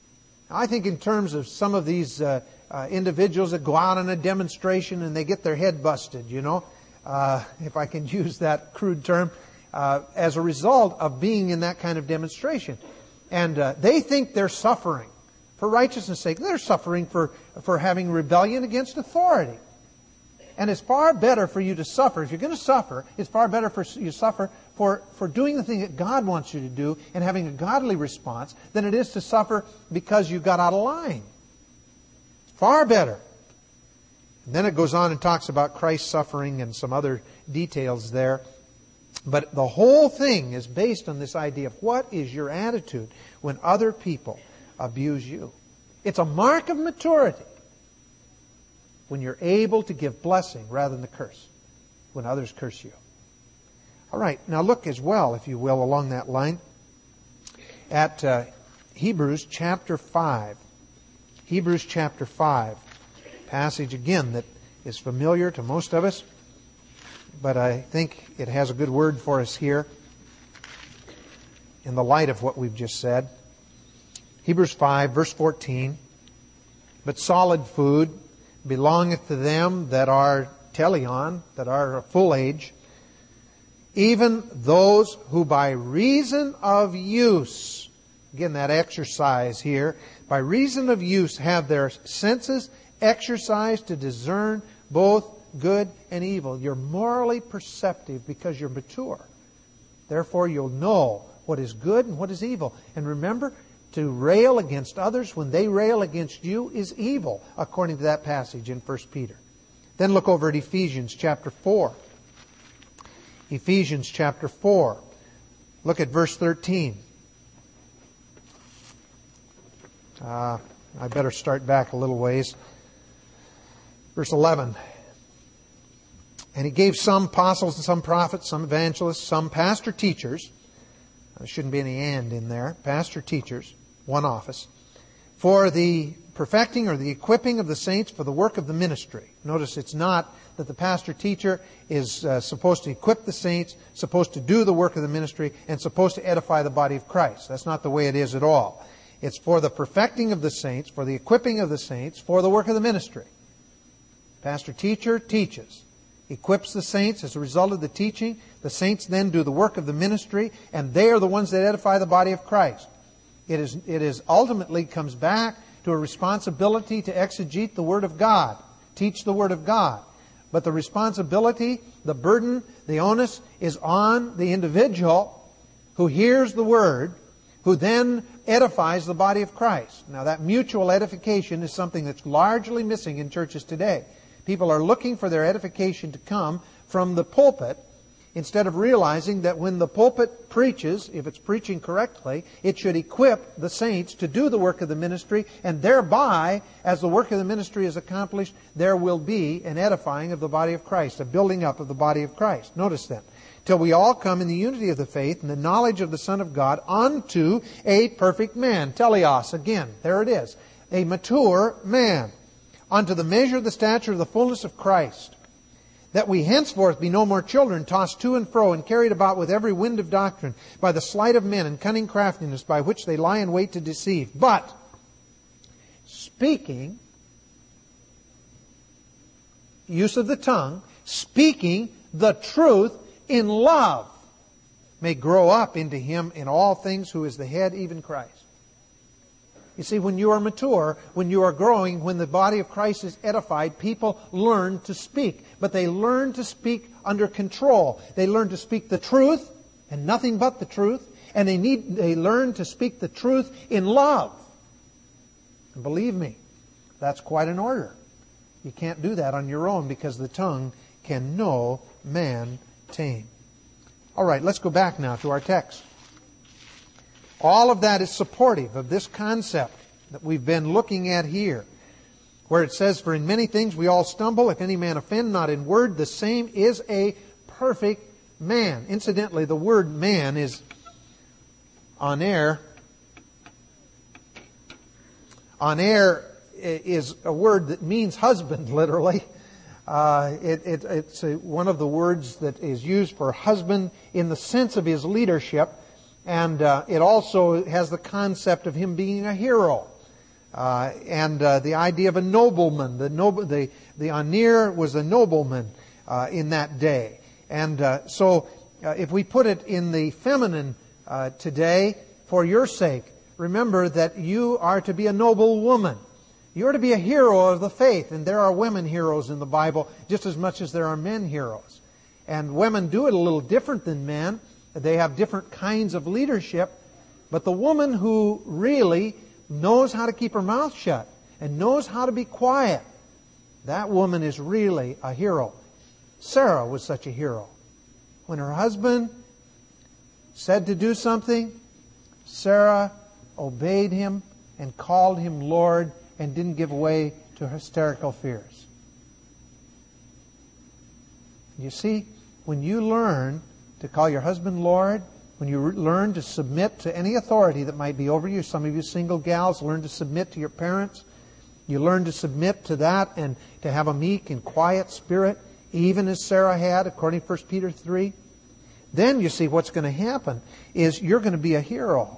I think in terms of some of these individuals that go out on a demonstration and they get their head busted, if I can use that crude term, as a result of being in that kind of demonstration. And they think they're suffering for righteousness' sake. They're suffering for having rebellion against authority. And it's far better for you to suffer. If you're going to suffer, it's far better for you to suffer for doing the thing that God wants you to do and having a godly response than it is to suffer because you got out of line. Far better. And then it goes on and talks about Christ's suffering and some other details there. But the whole thing is based on this idea of what is your attitude when other people abuse you. It's a mark of maturity when you're able to give blessing rather than the curse, when others curse you. All right, now look as well, if you will, along that line at Hebrews chapter 5. Hebrews chapter 5, passage again that is familiar to most of us, but I think it has a good word for us here in the light of what we've just said. Hebrews 5, verse 14, but solid food belongeth to them that are teleon, that are of full age, even those who by reason of use, again that exercise here, by reason of use have their senses exercised to discern both good and evil. You're morally perceptive because you're mature. Therefore you'll know what is good and what is evil. And remember, to rail against others when they rail against you is evil, according to that passage in 1 Peter. Then look over at Ephesians chapter 4. Ephesians chapter 4. Look at verse 13. I better start back a little ways. Verse 11. And He gave some apostles and some prophets, some evangelists, some pastor teachers. There shouldn't be any "and" in there. Pastor teachers, one office. For the perfecting or the equipping of the saints for the work of the ministry. Notice it's not that the pastor teacher is supposed to equip the saints, supposed to do the work of the ministry, and supposed to edify the body of Christ. That's not the way it is at all. It's for the perfecting of the saints, for the equipping of the saints, for the work of the ministry. Pastor teacher teaches, equips the saints as a result of the teaching. The saints then do the work of the ministry, and they are the ones that edify the body of Christ. It is ultimately comes back to a responsibility to exegete the Word of God, teach the Word of God. But the responsibility, the burden, the onus is on the individual who hears the Word, who then edifies the body of Christ. Now that mutual edification is something that's largely missing in churches today. People are looking for their edification to come from the pulpit, instead of realizing that when the pulpit preaches, if it's preaching correctly, it should equip the saints to do the work of the ministry, and thereby, as the work of the ministry is accomplished, there will be an edifying of the body of Christ, a building up of the body of Christ. Notice that. Till we all come in the unity of the faith and the knowledge of the Son of God unto a perfect man. Teleos, again, there it is. A mature man. Unto the measure of the stature of the fullness of Christ. That we henceforth be no more children, tossed to and fro, and carried about with every wind of doctrine, by the sleight of men and cunning craftiness, by which they lie in wait to deceive. But, speaking, use of the tongue, speaking the truth in love, may grow up into Him in all things who is the head, even Christ. You see, when you are mature, when you are growing, when the body of Christ is edified, people learn to speak. But they learn to speak under control. They learn to speak the truth and nothing but the truth. And they learn to speak the truth in love. And believe me, that's quite an order. You can't do that on your own because the tongue can no man tame. All right, let's go back now to our text. All of that is supportive of this concept that we've been looking at here, where it says, for in many things we all stumble. If any man offend not in word, the same is a perfect man. Incidentally, the word man is aner. Aner is a word that means husband, literally. It's one of the words that is used for husband in the sense of his leadership. And it also has the concept of him being a hero. and the idea of a nobleman. The Anir was a nobleman in that day. And so if we put it in the feminine today, for your sake, remember that you are to be a noble woman. You are to be a hero of the faith. And there are women heroes in the Bible just as much as there are men heroes. And women do it a little different than men. They have different kinds of leadership. But the woman who really knows how to keep her mouth shut and knows how to be quiet, that woman is really a hero. Sarah was such a hero. When her husband said to do something, Sarah obeyed him and called him Lord and didn't give way to hysterical fears. You see, when you learn to call your husband Lord, when you learn to submit to any authority that might be over you, some of you single gals learn to submit to your parents. You learn to submit to that and to have a meek and quiet spirit, even as Sarah had, according to 1 Peter 3. Then you see what's going to happen is you're going to be a hero.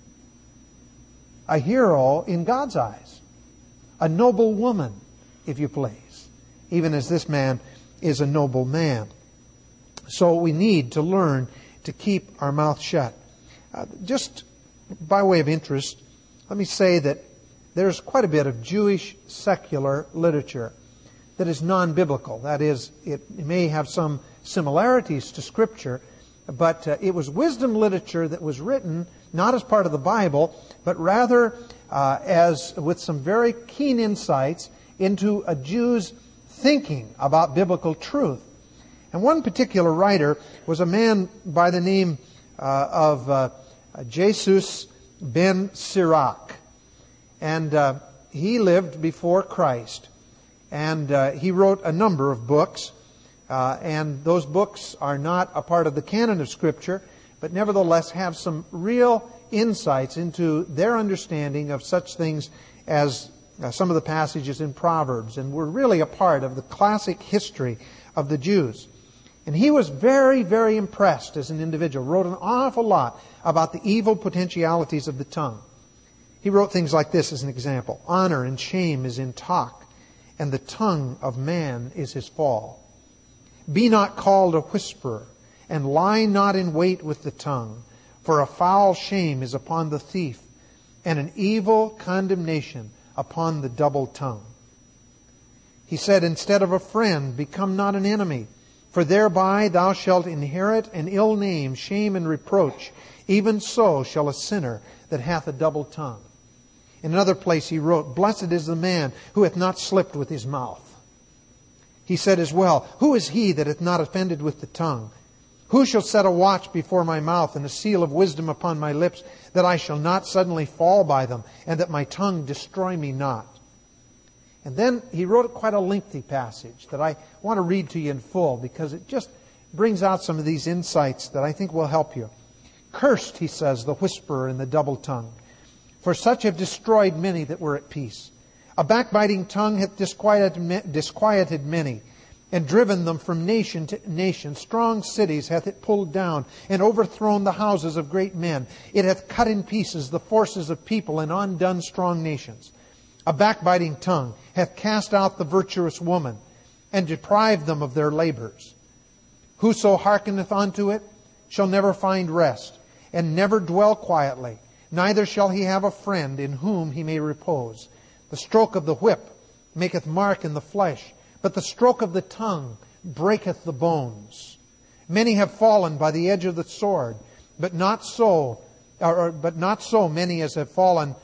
A hero in God's eyes. A noble woman, if you please. Even as this man is a noble man. So we need to learn to keep our mouth shut. Just by way of interest, let me say that there's quite a bit of Jewish secular literature that is non-biblical. That is, it may have some similarities to Scripture, but it was wisdom literature that was written not as part of the Bible, but rather as with some very keen insights into a Jew's thinking about biblical truth. And one particular writer was a man by the name of Jesus ben Sirach. And he lived before Christ. And he wrote a number of books. And those books are not a part of the canon of Scripture, but nevertheless have some real insights into their understanding of such things as some of the passages in Proverbs. And were really a part of the classic history of the Jews. And he was very, very impressed as an individual. Wrote an awful lot about the evil potentialities of the tongue. He wrote things like this as an example. Honor and shame is in talk, and the tongue of man is his fall. Be not called a whisperer, and lie not in wait with the tongue, for a foul shame is upon the thief, and an evil condemnation upon the double tongue. He said, instead of a friend, become not an enemy, for thereby thou shalt inherit an ill name, shame, and reproach. Even so shall a sinner that hath a double tongue. In another place he wrote, blessed is the man who hath not slipped with his mouth. He said as well, who is he that hath not offended with the tongue? Who shall set a watch before my mouth and a seal of wisdom upon my lips, that I shall not suddenly fall by them, and that my tongue destroy me not? And then he wrote quite a lengthy passage that I want to read to you in full, because it just brings out some of these insights that I think will help you. Cursed, he says, the whisperer and the double tongue, for such have destroyed many that were at peace. A backbiting tongue hath disquieted many, and driven them from nation to nation. Strong cities hath it pulled down, and overthrown the houses of great men. It hath cut in pieces the forces of people, and undone strong nations. A backbiting tongue hath cast out the virtuous woman, and deprived them of their labors. Whoso hearkeneth unto it shall never find rest, and never dwell quietly. Neither shall he have a friend in whom he may repose. The stroke of the whip maketh mark in the flesh, but the stroke of the tongue breaketh the bones. Many have fallen by the edge of the sword, but not so many as have fallen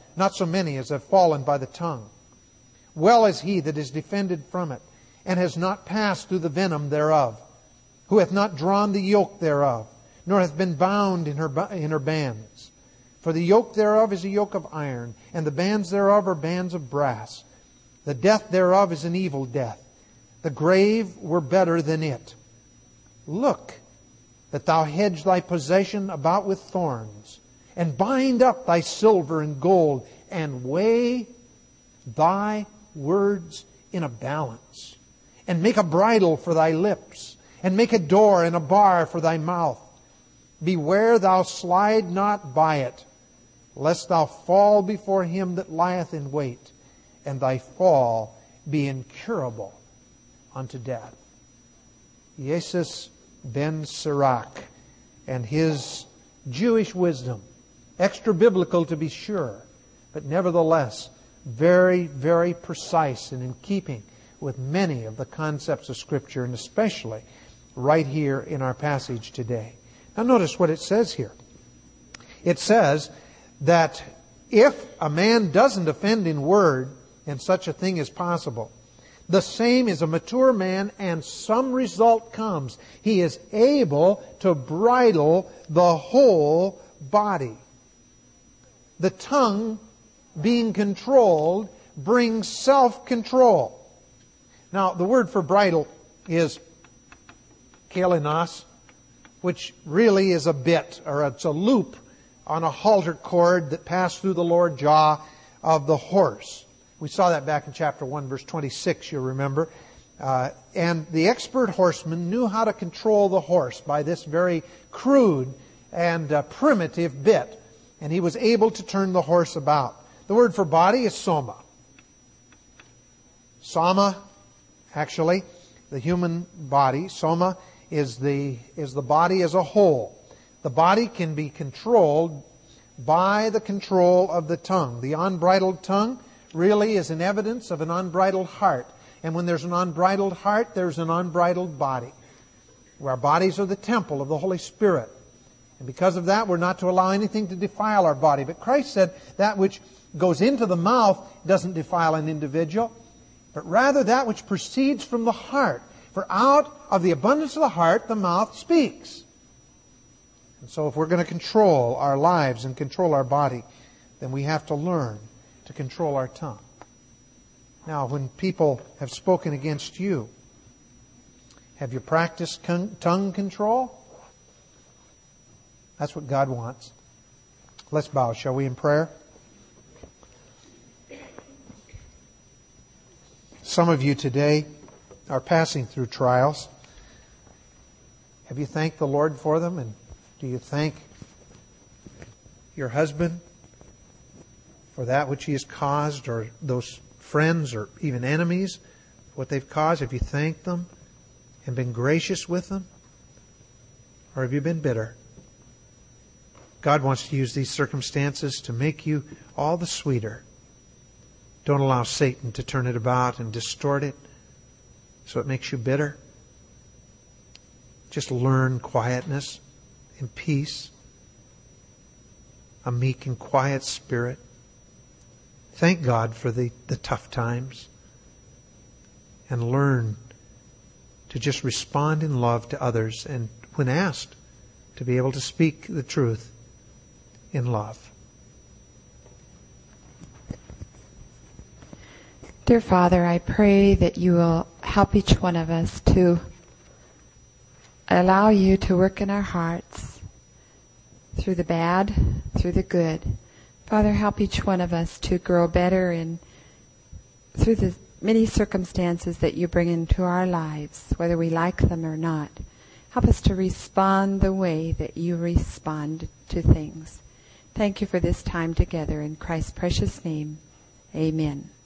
by the tongue. Well is he that is defended from it, and has not passed through the venom thereof, who hath not drawn the yoke thereof, nor hath been bound in her bands. For the yoke thereof is a yoke of iron, and the bands thereof are bands of brass. The death thereof is an evil death. The grave were better than it. Look, that thou hedge thy possession about with thorns, and bind up thy silver and gold, and weigh thy words in a balance, and make a bridle for thy lips, and make a door and a bar for thy mouth. Beware thou slide not by it, lest thou fall before him that lieth in wait, and thy fall be incurable unto death. Jesus ben Sirach and his Jewish wisdom, extra biblical to be sure, but nevertheless very, very precise and in keeping with many of the concepts of Scripture, and especially right here in our passage today. Now notice what it says here. It says that if a man doesn't offend in word, and such a thing is possible, the same is a mature man, and some result comes. He is able to bridle the whole body. The tongue, being controlled, brings self-control. Now, the word for bridle is kalinos, which really is a bit, or it's a loop on a halter cord that passed through the lower jaw of the horse. We saw that back in chapter 1, verse 26, you'll remember. And the expert horseman knew how to control the horse by this very crude and primitive bit. And he was able to turn the horse about. The word for body is soma. Soma, actually, the human body. Soma is the body as a whole. The body can be controlled by the control of the tongue. The unbridled tongue really is an evidence of an unbridled heart. And when there's an unbridled heart, there's an unbridled body. Our bodies are the temple of the Holy Spirit. And because of that, we're not to allow anything to defile our body. But Christ said that which goes into the mouth doesn't defile an individual, but rather that which proceeds from the heart. For out of the abundance of the heart, the mouth speaks. And so if we're going to control our lives and control our body, then we have to learn to control our tongue. Now, when people have spoken against you, have you practiced tongue control? That's what God wants. Let's bow, shall we, in prayer? Some of you today are passing through trials. Have you thanked the Lord for them? And do you thank your husband for that which he has caused, or those friends or even enemies, what they've caused? Have you thanked them and been gracious with them? Or have you been bitter? God wants to use these circumstances to make you all the sweeter. Don't allow Satan to turn it about and distort it so it makes you bitter. Just learn quietness and peace, a meek and quiet spirit. Thank God for the tough times, and learn to just respond in love to others, and when asked, to be able to speak the truth in love. Dear Father, I pray that you will help each one of us to allow you to work in our hearts through the bad, through the good. Father, help each one of us to grow better through the many circumstances that you bring into our lives, whether we like them or not. Help us to respond the way that you respond to things. Thank you for this time together. In Christ's precious name, amen.